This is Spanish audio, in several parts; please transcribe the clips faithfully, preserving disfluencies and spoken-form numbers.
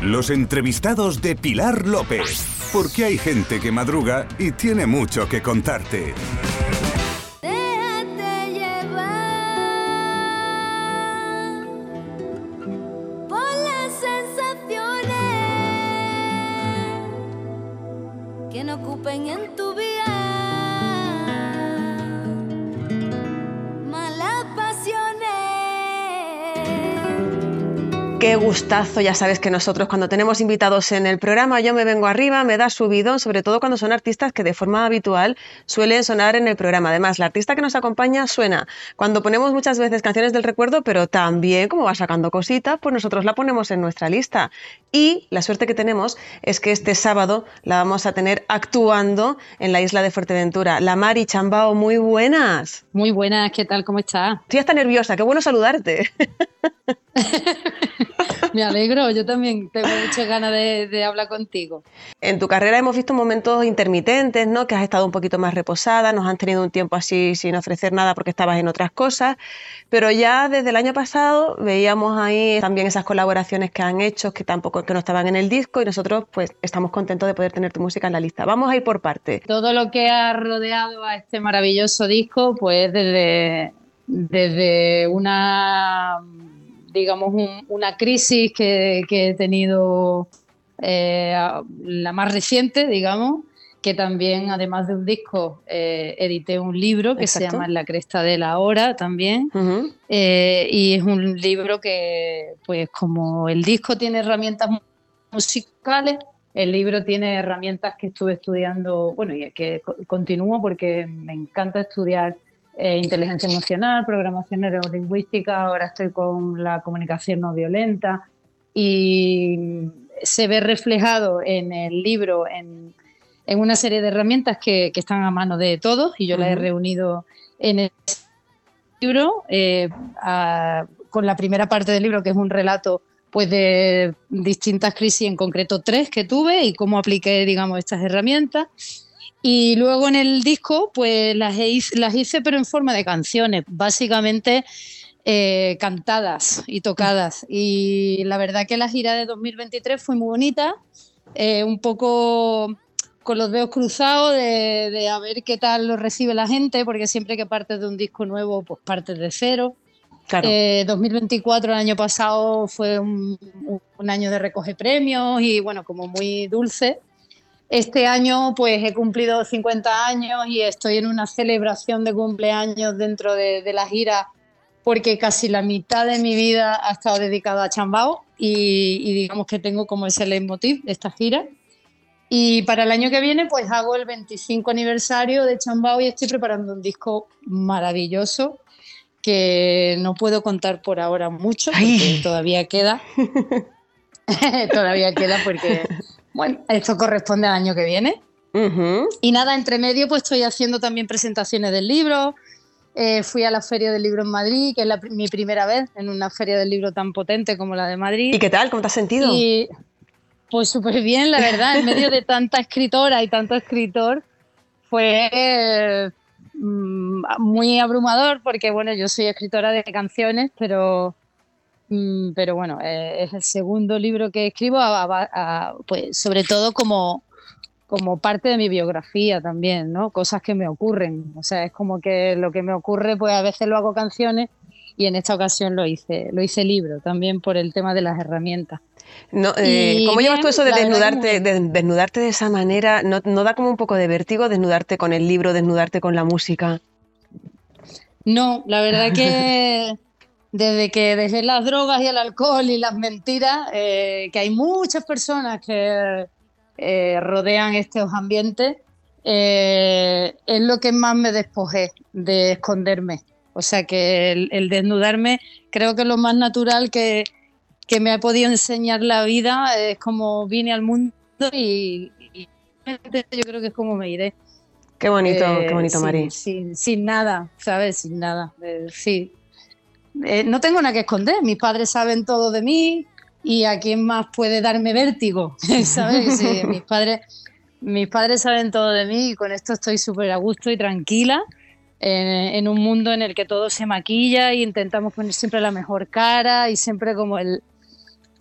Los entrevistados de Pilar López. Porque hay gente que madruga y tiene mucho que contarte. Déjate llevar por las sensaciones que no ocupen en tu vida. Qué gustazo, ya sabes que nosotros cuando tenemos invitados en el programa yo me vengo arriba, me da subidón, sobre todo cuando son artistas que de forma habitual suelen sonar en el programa. Además, la artista que nos acompaña suena cuando ponemos muchas veces canciones del recuerdo, pero también como va sacando cositas, pues nosotros la ponemos en nuestra lista. Y la suerte que tenemos es que este sábado la vamos a tener actuando en la isla de Fuerteventura. La Mari Chambao, muy buenas. Muy buenas, ¿qué tal? ¿Cómo estás? Estoy hasta nerviosa, qué bueno saludarte. Me alegro, yo también tengo muchas ganas de, de hablar contigo. En tu carrera hemos visto momentos intermitentes, ¿no? Que has estado un poquito más reposada, nos han tenido un tiempo así sin ofrecer nada porque estabas en otras cosas, pero ya desde el año pasado veíamos ahí también esas colaboraciones que han hecho, que tampoco que no estaban en el disco, y nosotros pues estamos contentos de poder tener tu música en la lista. Vamos a ir por parte. Todo lo que ha rodeado a este maravilloso disco, pues desde, desde una... digamos, un, una crisis que, que he tenido, eh, la más reciente, digamos, que también, además de un disco, eh, edité un libro que Exacto. se llama La cresta de la hora también, uh-huh. eh, y es un libro que, pues, como el disco tiene herramientas musicales, el libro tiene herramientas que estuve estudiando, bueno, y que continúo porque me encanta estudiar Eh, inteligencia emocional, programación neurolingüística, ahora estoy con la comunicación no violenta, y se ve reflejado en el libro en, en una serie de herramientas que, que están a mano de todos, y yo uh-huh. las he reunido en el libro, eh, a, con la primera parte del libro, que es un relato pues de distintas crisis, en concreto tres que tuve, y cómo apliqué, digamos, estas herramientas. Y luego en el disco pues las hice, las hice pero en forma de canciones, básicamente eh, cantadas y tocadas. Y la verdad que la gira de dos mil veintitrés fue muy bonita, eh, un poco con los dedos cruzados de, de a ver qué tal lo recibe la gente, porque siempre que partes de un disco nuevo pues partes de cero. Claro. Eh, dos mil veinticuatro, el año pasado, fue un, un año de recoger premios y bueno, como muy dulce. Este año pues he cumplido cincuenta años y estoy en una celebración de cumpleaños dentro de, de la gira, porque casi la mitad de mi vida ha estado dedicada a Chambao y, y digamos que tengo como ese leitmotiv de esta gira. Y para el año que viene pues hago el veinticinco aniversario de Chambao y estoy preparando un disco maravilloso que no puedo contar por ahora mucho porque Ay. todavía queda. todavía queda porque... Bueno, esto corresponde al año que viene. Uh-huh. Y nada, entre medio pues estoy haciendo también presentaciones del libro. Eh, fui a la Feria del Libro en Madrid, que es la, mi primera vez en una feria del libro tan potente como la de Madrid. ¿Y qué tal? ¿Cómo te has sentido? Y pues súper bien, la verdad. En medio de tanta escritora y tanto escritor fue eh, muy abrumador porque, bueno, yo soy escritora de canciones, pero... pero bueno, eh, es el segundo libro que escribo, a, a, a, pues sobre todo como, como parte de mi biografía también, ¿no? Cosas que me ocurren, o sea, es como que lo que me ocurre, pues a veces lo hago canciones y en esta ocasión lo hice, lo hice libro, también por el tema de las herramientas. No, eh, ¿Cómo bien, llevas tú eso de desnudarte, de desnudarte de esa manera? ¿No, ¿No da como un poco de vértigo desnudarte con el libro, desnudarte con la música? No, la verdad que... Desde que dejé las drogas y el alcohol y las mentiras, eh, que hay muchas personas que eh, rodean estos ambientes, eh, es lo que más me despojé de esconderme. O sea que el, el desnudarme creo que es lo más natural que, que me ha podido enseñar la vida. Es como vine al mundo y, y yo creo que es como me iré. Qué bonito, eh, qué bonito, sin, Mari. Sin, sin nada, ¿sabes? Sin nada, eh, sí. Eh, no tengo nada que esconder, mis padres saben todo de mí y a quién más puede darme vértigo, ¿sabes? Sí, mis padres, mis padres saben todo de mí y con esto estoy súper a gusto y tranquila en, en un mundo en el que todo se maquilla e intentamos poner siempre la mejor cara y siempre como el,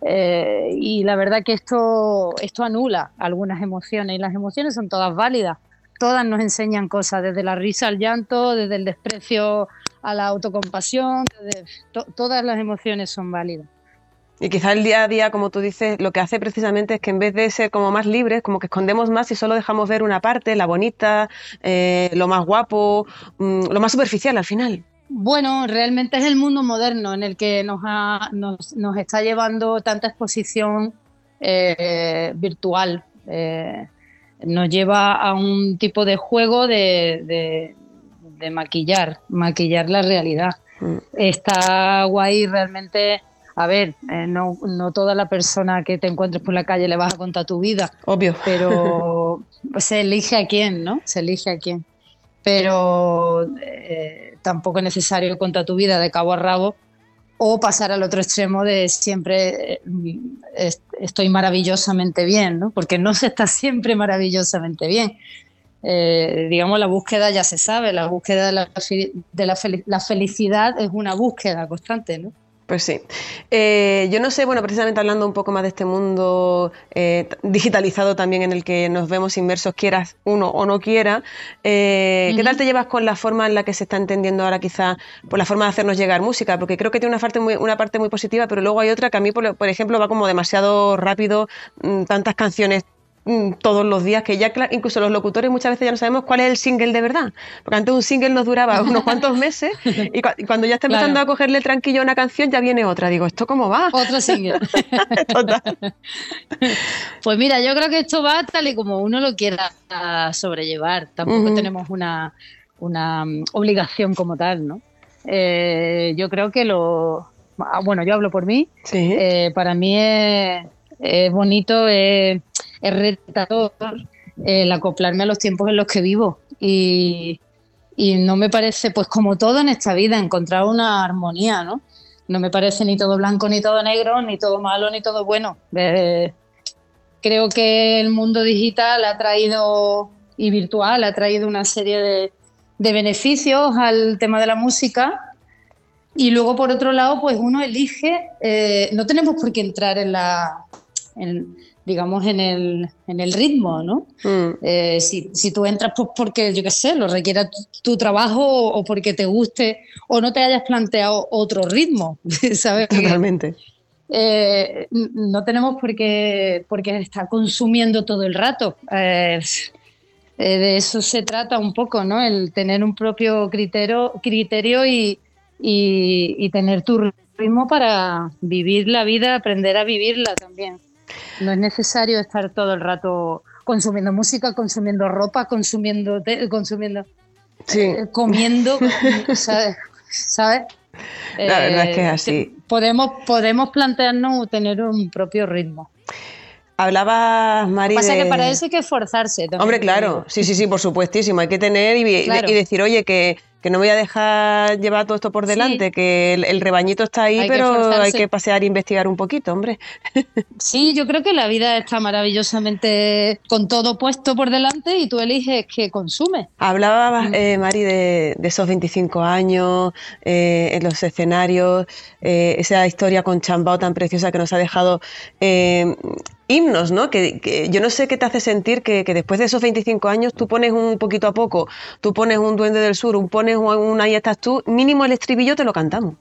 Eh, y la verdad que esto, esto anula algunas emociones, y las emociones son todas válidas, todas nos enseñan cosas, desde la risa al llanto, desde el desprecio a la autocompasión, desde, to, todas las emociones son válidas. Y quizá el día a día, como tú dices, lo que hace precisamente es que en vez de ser como más libres, como que escondemos más y solo dejamos ver una parte, la bonita, eh, lo más guapo, mmm, lo más superficial al final. Bueno, realmente es el mundo moderno en el que nos, ha, nos, nos está llevando tanta exposición eh, virtual. Eh, nos lleva a un tipo de juego de, de, de maquillar, maquillar la realidad. Mm. Está guay realmente. A ver, eh, no, no toda la persona que te encuentres por la calle le vas a contar tu vida. Obvio. Pero se elige a quién, ¿no? Se elige a quién. Pero eh, tampoco es necesario contar tu vida de cabo a rabo o pasar al otro extremo de siempre eh, estoy maravillosamente bien, ¿no? Porque no se está siempre maravillosamente bien. Eh, digamos, la búsqueda ya se sabe, la búsqueda de, la, de la, fel- la felicidad es una búsqueda constante, ¿no? Pues sí. Eh, yo no sé, bueno, precisamente hablando un poco más de este mundo eh, digitalizado también en el que nos vemos inmersos, quieras uno o no quiera, eh, uh-huh. ¿Qué tal te llevas con la forma en la que se está entendiendo ahora quizá por la forma de hacernos llegar música? Porque creo que tiene una parte muy, una parte muy positiva, pero luego hay otra que a mí, por, por ejemplo, va como demasiado rápido, mmm, tantas canciones todos los días, que ya incluso los locutores muchas veces ya no sabemos cuál es el single de verdad, porque antes un single nos duraba unos cuantos meses y, cu- y cuando ya está empezando claro. a cogerle el tranquillo a una canción ya viene otra, digo, ¿esto cómo va? Otro single. Total. Pues mira, yo creo que esto va tal y como uno lo quiera sobrellevar, tampoco uh-huh. tenemos una, una obligación como tal, ¿no? Eh, yo creo que lo... Bueno, yo hablo por mí, sí. eh, para mí es, es bonito, es... es retador el acoplarme a los tiempos en los que vivo y, y no me parece, pues como todo en esta vida, encontrar una armonía, ¿no? No me parece ni todo blanco ni todo negro, ni todo malo ni todo bueno. Eh, creo que el mundo digital ha traído, y virtual, ha traído una serie de, de beneficios al tema de la música y luego por otro lado pues uno elige, eh, no tenemos por qué entrar en la... En, digamos, en el, en el ritmo, ¿no? Mm. Eh, si, si tú entras pues porque, yo qué sé, lo requiera tu, tu trabajo o, o porque te guste o no te hayas planteado otro ritmo, ¿sabes? Totalmente. Eh, no tenemos por qué, por qué estar consumiendo todo el rato. Eh, eh, de eso se trata un poco, ¿no? El tener un propio criterio, criterio y, y, y tener tu ritmo para vivir la vida, aprender a vivirla también. No es necesario estar todo el rato consumiendo música, consumiendo ropa, consumiendo, te, consumiendo, sí. eh, comiendo, ¿sabes? ¿sabes? La eh, verdad es que es así. Podemos, podemos plantearnos tener un propio ritmo. Hablabas, Mari, pasa de... que para eso hay que esforzarse. También. Hombre, claro, sí, sí, sí, por supuestísimo. Hay que tener y, claro. y decir, oye, que, que no voy a dejar llevar todo esto por delante, sí. que el, el rebañito está ahí, hay pero que hay que pasear e investigar un poquito, hombre. Sí, yo creo que la vida está maravillosamente con todo puesto por delante y tú eliges qué consumes. Hablabas, eh, Mari, de, de esos veinticinco años, eh, en los escenarios, eh, esa historia con Chambao tan preciosa que nos ha dejado... Eh, himnos, ¿no? Que, que yo no sé qué te hace sentir que, que después de esos veinticinco años tú pones un poquito a poco, tú pones un Duende del Sur, un pones un, un Ahí estás tú, mínimo el estribillo te lo cantamos.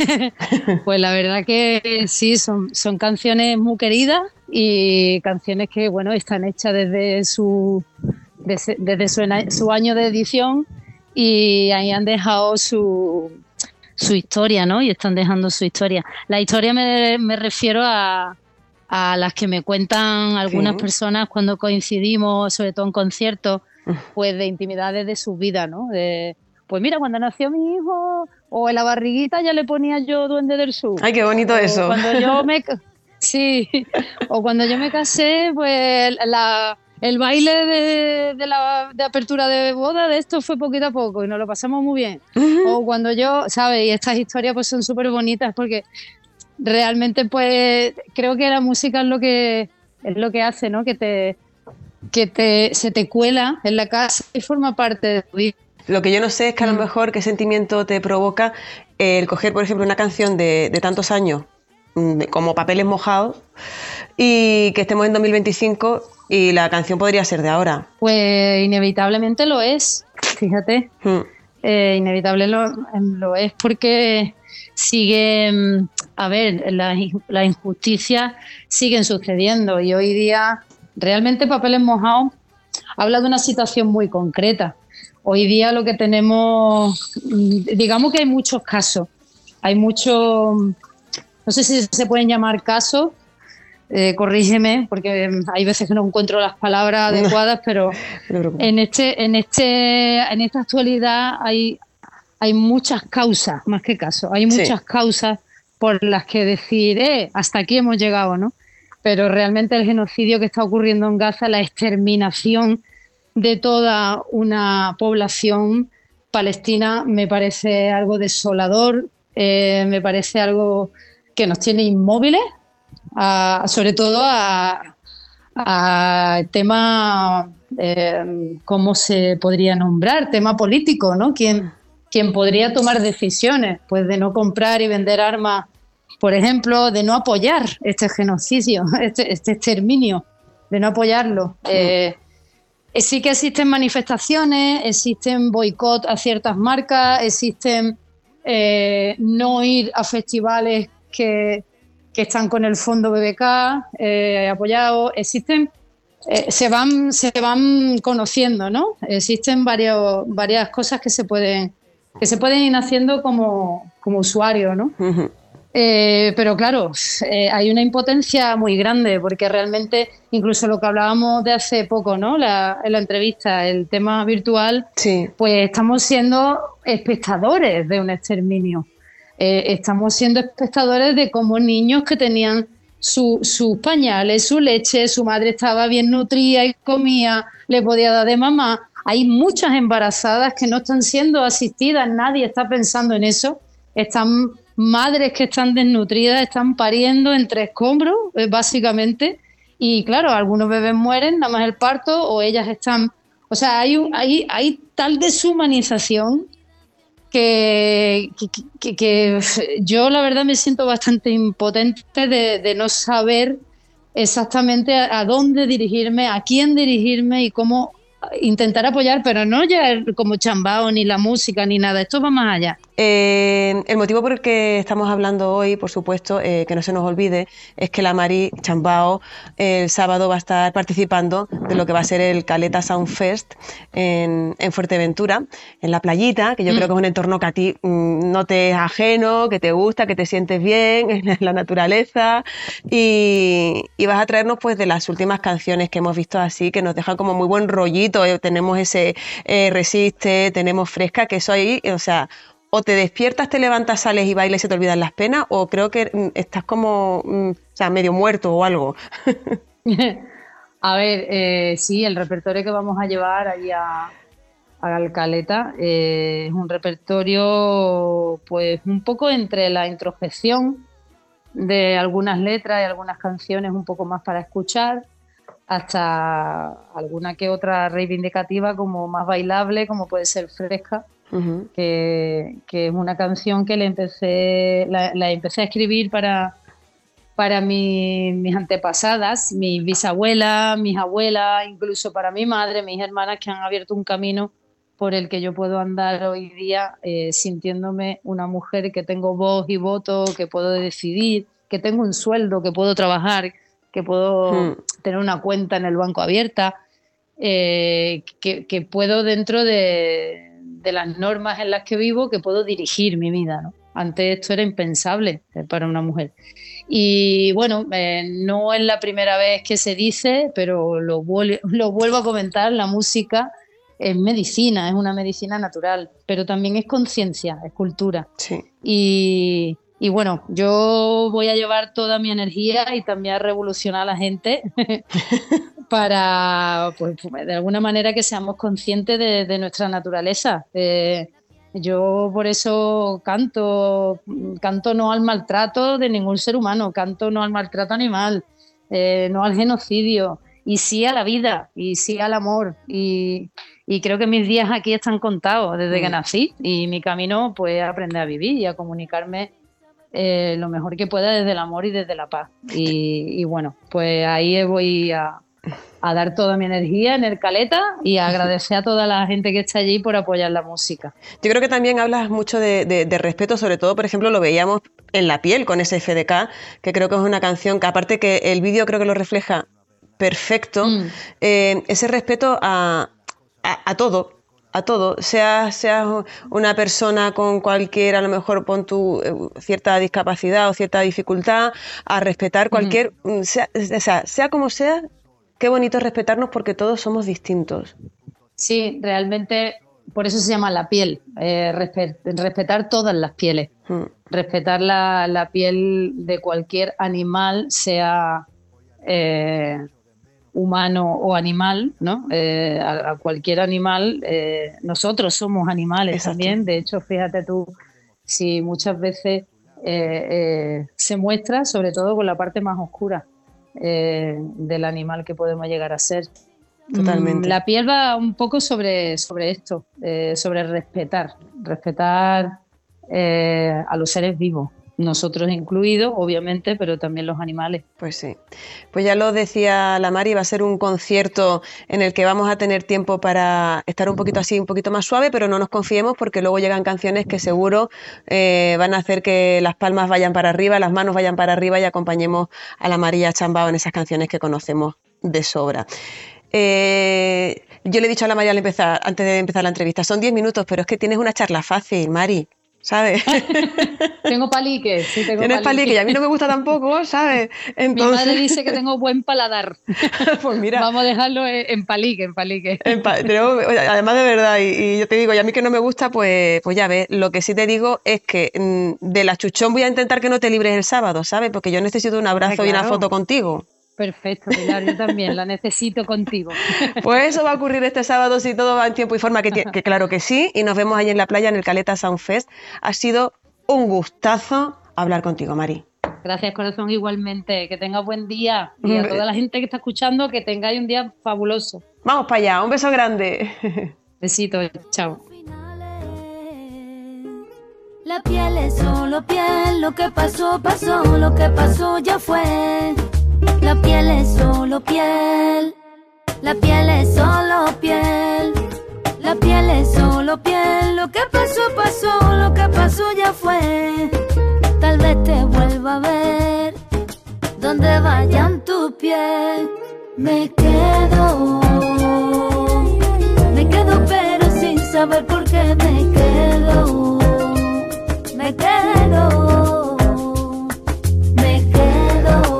Pues la verdad que sí, son, son canciones muy queridas y canciones que, bueno, están hechas desde su desde, desde su, su año de edición y ahí han dejado su, su historia, ¿no? Y están dejando su historia. La historia me, me refiero a a las que me cuentan algunas sí. personas cuando coincidimos, sobre todo en conciertos, pues de intimidades de su vida, ¿no? De, pues mira, cuando nació mi hijo, o en la barriguita ya le ponía yo Duende del Sur. Ay, qué bonito o eso. Cuando yo me, sí, o cuando yo me casé, pues la, el baile de, de la de apertura de boda de esto fue poquito a poco y nos lo pasamos muy bien. Uh-huh. O cuando yo, ¿sabes? Y estas historias pues son súper bonitas porque realmente pues creo que la música es lo que es lo que hace, ¿no? Que te que te se te cuela en la casa y forma parte de tu vida. Lo que yo no sé es que a lo mejor qué sentimiento te provoca el coger, por ejemplo, una canción de, de tantos años como papeles mojados, y que estemos en dos mil veinticinco y la canción podría ser de ahora. Pues inevitablemente lo es, fíjate. Hmm. Eh, inevitable lo, lo es porque sigue, a ver, las la injusticias siguen sucediendo y hoy día realmente Papeles Mojados habla de una situación muy concreta. Hoy día lo que tenemos, digamos que hay muchos casos, hay muchos, no sé si se pueden llamar casos, eh, corrígeme, porque hay veces que no encuentro las palabras adecuadas, pero en este, en este, en esta actualidad hay, hay muchas causas, más que casos, hay muchas sí. causas por las que decir, eh, hasta aquí hemos llegado, ¿no? Pero realmente el genocidio que está ocurriendo en Gaza, la exterminación de toda una población palestina, me parece algo desolador, eh, me parece algo que nos tiene inmóviles, a, sobre todo a, a tema, eh, ¿cómo se podría nombrar? Tema político, ¿no? ¿Quién, quién podría tomar decisiones? Pues de no comprar y vender armas, por ejemplo, de no apoyar este genocidio, este, este exterminio, de no apoyarlo. Eh, sí que existen manifestaciones, existen boicot a ciertas marcas, existen eh, no ir a festivales que, que están con el fondo B B K eh, apoyados, existen, eh, se van, se van conociendo, ¿no? Existen varios, varias cosas que se pueden, que se pueden ir haciendo como, como usuario, ¿no? Uh-huh. Eh, pero claro, eh, hay una impotencia muy grande porque realmente, incluso lo que hablábamos de hace poco, ¿no? La, en la entrevista, el tema virtual, sí. Pues estamos siendo espectadores de un exterminio. Eh, estamos siendo espectadores de cómo niños que tenían su, sus pañales, su leche, su madre estaba bien nutrida y comía, le podía dar de mamá. Hay muchas embarazadas que no están siendo asistidas, nadie está pensando en eso, están... madres que están desnutridas, están pariendo entre escombros, básicamente, y claro, algunos bebés mueren, nada más el parto, o ellas están... O sea, hay, un, hay, hay tal deshumanización que, que, que, que yo la verdad me siento bastante impotente de, de no saber exactamente a, a dónde dirigirme, a quién dirigirme y cómo intentar apoyar, pero no ya como chambao, ni la música, ni nada, esto va más allá. Eh, el motivo por el que estamos hablando hoy, por supuesto, eh, que no se nos olvide, es que la Mari Chambao eh, el sábado va a estar participando de lo que va a ser el Caleta Sound Fest en, en Fuerteventura, en la playita, que yo mm. creo que es un entorno que a ti mm, no te es ajeno, que te gusta, que te sientes bien en la naturaleza, y, y vas a traernos pues de las últimas canciones que hemos visto así, que nos dejan como muy buen rollito, eh, tenemos ese eh, Resiste, tenemos Fresca, que eso ahí, o sea... o te despiertas, te levantas, sales y bailas y se te olvidan las penas, o creo que estás como, o sea, medio muerto o algo. A ver, eh, sí, el repertorio que vamos a llevar allí a, a Caleta eh, es un repertorio pues un poco entre la introspección de algunas letras y algunas canciones un poco más para escuchar, hasta alguna que otra reivindicativa como más bailable, como puede ser Fresca. Uh-huh. que, que es una canción que le empecé, la, la empecé a escribir para, para mi, mis antepasadas, mis bisabuelas, mis abuelas, incluso para mi madre, mis hermanas, que han abierto un camino por el que yo puedo andar hoy día eh, sintiéndome una mujer que tengo voz y voto, que puedo decidir, que tengo un sueldo, que puedo trabajar, que puedo uh-huh. tener una cuenta en el banco abierta, eh, que, que puedo dentro de de las normas en las que vivo, que puedo dirigir mi vida, ¿no? Antes esto era impensable para una mujer. Y bueno, eh, no es la primera vez que se dice, pero lo, vuel- lo vuelvo a comentar, la música es medicina, es una medicina natural, pero también es conciencia, es cultura. Sí. Y, y bueno, yo voy a llevar toda mi energía y también a revolucionar a la gente para, pues, de alguna manera que seamos conscientes de, de nuestra naturaleza. Eh, yo por eso canto, canto no al maltrato de ningún ser humano, canto no al maltrato animal, eh, no al genocidio, y sí a la vida, y sí al amor, y, y creo que mis días aquí están contados desde mm. que nací, y mi camino pues es aprender a vivir y a comunicarme eh, lo mejor que pueda desde el amor y desde la paz. Y, y bueno, pues ahí voy a, a dar toda mi energía en el Caleta y a agradecer a toda la gente que está allí por apoyar la música. Yo creo que también hablas mucho de, de, de respeto, sobre todo, por ejemplo, lo veíamos en La Piel con ese F D K, que creo que es una canción que, aparte que el vídeo creo que lo refleja perfecto, mm. eh, ese respeto a, a, a todo. A todo, seas sea una persona con cualquier, a lo mejor pon tu eh, cierta discapacidad o cierta dificultad, a respetar cualquier, uh-huh. sea, o sea, sea como sea, qué bonito es respetarnos porque todos somos distintos. Sí, realmente por eso se llama La Piel, eh, respe- respetar todas las pieles, uh-huh. respetar la, la piel de cualquier animal, sea eh, humano o animal, ¿no? Eh, a, a cualquier animal, eh, nosotros somos animales. Exacto. También, de hecho, fíjate tú, si muchas veces eh, eh, se muestra, sobre todo con la parte más oscura eh, del animal que podemos llegar a ser. Totalmente. La piel va un poco sobre, sobre esto, eh, sobre respetar, respetar eh, a los seres vivos. Nosotros incluidos, obviamente, pero también los animales. Pues sí. Pues ya lo decía la Mari, va a ser un concierto en el que vamos a tener tiempo para estar un poquito así, un poquito más suave, pero no nos confiemos porque luego llegan canciones que seguro eh, van a hacer que las palmas vayan para arriba, las manos vayan para arriba y acompañemos a la María Chambao en esas canciones que conocemos de sobra. Eh, yo le he dicho a la Mari al empezar, antes de empezar la entrevista, son diez minutos, pero es que tienes una charla fácil, Mari. ¿Sabes? Tengo palique, sí, tengo Tienes palique. palique y a mí no me gusta tampoco, ¿sabes? Entonces... Mi madre dice que tengo buen paladar. Pues mira. Vamos a dejarlo en palique, en palique. En pa- pero, además de verdad, y, y yo te digo, y a mí que no me gusta, pues, pues ya ves, lo que sí te digo es que mmm, de la chuchón voy a intentar que no te libres el sábado, ¿sabes? Porque yo necesito un abrazo Ay, claro. y una foto contigo. Perfecto, Pilar, yo también la necesito contigo. Pues eso va a ocurrir este sábado si todo va en tiempo y forma, que, que claro que sí, y nos vemos ahí en la playa en el Caleta Sound Fest. Ha sido un gustazo hablar contigo, Mari. Gracias, corazón, igualmente. Que tengas buen día y a toda la gente que está escuchando que tengáis un día fabuloso. Vamos para allá, un beso grande. Besitos, chao. La piel es solo piel, lo que pasó, pasó, lo que pasó ya fue. La piel es solo piel, la piel es solo piel, la piel es solo piel, lo que pasó, pasó, lo que pasó ya fue. Tal vez te vuelva a ver, donde vayan tu piel. Me quedo, me quedo pero sin saber por qué me quedo, me quedo, me quedo.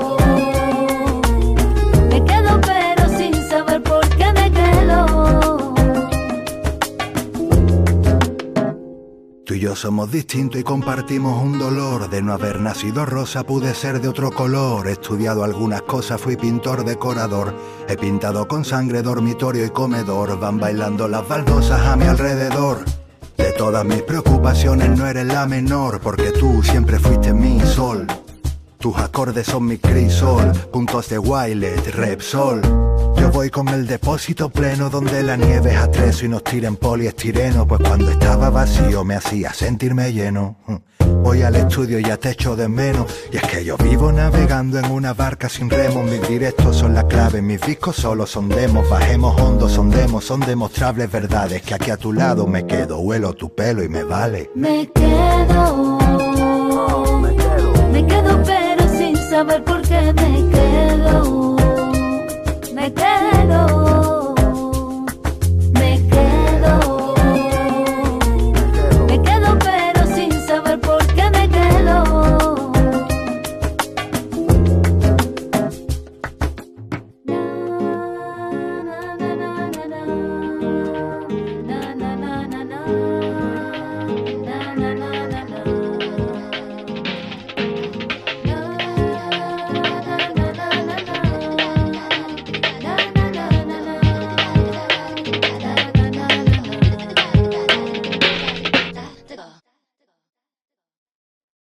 Tú y yo somos distintos y compartimos un dolor. De no haber nacido rosa pude ser de otro color. He estudiado algunas cosas, fui pintor decorador. He pintado con sangre dormitorio y comedor. Van bailando las baldosas a mi alrededor. De todas mis preocupaciones no eres la menor, porque tú siempre fuiste mi sol. Tus acordes son mi crisol, puntos de Wilet, Repsol. Yo voy con el depósito pleno donde la nieve es atrezo y nos tiran poliestireno, pues cuando estaba vacío me hacía sentirme lleno. Voy al estudio y ya te echo de menos, y es que yo vivo navegando en una barca sin remos. Mis directos son la clave, mis discos solo son demos. Bajemos hondo, son demos, son demostrables verdades, que aquí a tu lado me quedo, huelo tu pelo y me vale. Me quedo, me quedo, me quedo pero sin saber por qué me quedo.